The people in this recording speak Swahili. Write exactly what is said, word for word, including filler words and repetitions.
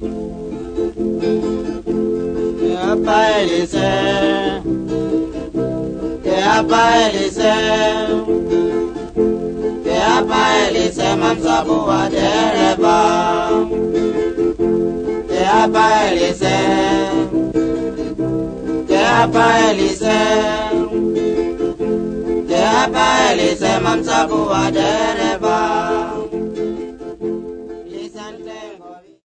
Yapa Elise, Yapa Elise, Yapa Elise, Mamsabu wa dereva. Yapa Elise, Yapa Elise, Yapa Elise, Mamsabu wa dereva.